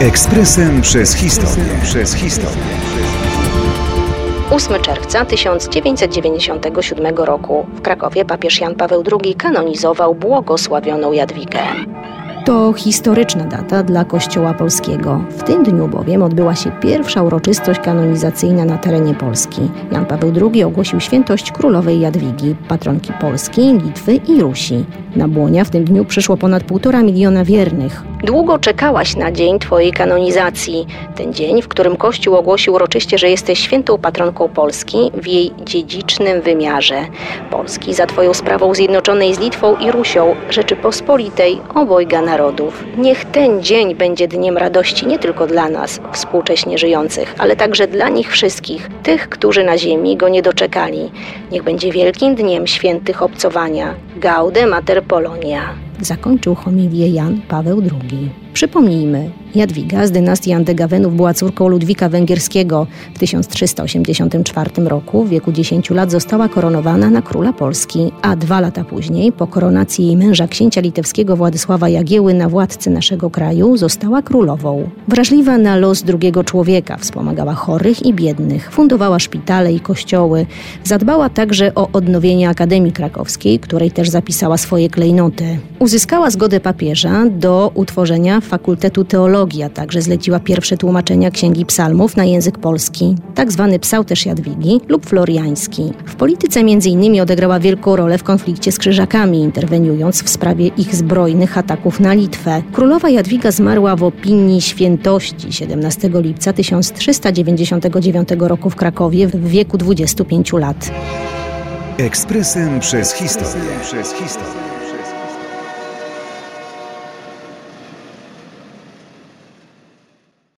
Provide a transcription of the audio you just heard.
Ekspresem przez historię. 8 czerwca 1997 roku w Krakowie papież Jan Paweł II kanonizował błogosławioną Jadwigę. To historyczna data dla Kościoła polskiego. W tym dniu bowiem odbyła się pierwsza uroczystość kanonizacyjna na terenie Polski. Jan Paweł II ogłosił świętość królowej Jadwigi, patronki Polski, Litwy i Rusi. Na błonia w tym dniu przyszło ponad 1,5 miliona wiernych. Długo czekałaś na dzień twojej kanonizacji. Ten dzień, w którym Kościół ogłosił uroczyście, że jesteś świętą patronką Polski w jej dziedzicznym wymiarze. Polski za twoją sprawą zjednoczonej z Litwą i Rusią, Rzeczypospolitej obojga narodów. Niech ten dzień będzie dniem radości nie tylko dla nas, współcześnie żyjących, ale także dla nich wszystkich, tych, którzy na ziemi go nie doczekali. Niech będzie wielkim dniem świętych obcowania. Gaude Mater Polonia. Zakończył homilię Jan Paweł II. Przypomnijmy, Jadwiga z dynastii Andegawenów była córką Ludwika Węgierskiego. W 1384 roku w wieku 10 lat została koronowana na króla Polski, a 2 lata później, po koronacji jej męża księcia litewskiego Władysława Jagieły na władcę naszego kraju, została królową. Wrażliwa na los drugiego człowieka, wspomagała chorych i biednych, fundowała szpitale i kościoły. Zadbała także o odnowienie Akademii Krakowskiej, której też zapisała swoje klejnoty. Uzyskała zgodę papieża do utworzenia Fakultetu Teologii, a także zleciła pierwsze tłumaczenia Księgi Psalmów na język polski, tak zwany psałterz Jadwigi lub floriański. W polityce m.in. odegrała wielką rolę w konflikcie z Krzyżakami, interweniując w sprawie ich zbrojnych ataków na Litwę. Królowa Jadwiga zmarła w opinii świętości 17 lipca 1399 roku w Krakowie w wieku 25 lat. Ekspresem przez historię.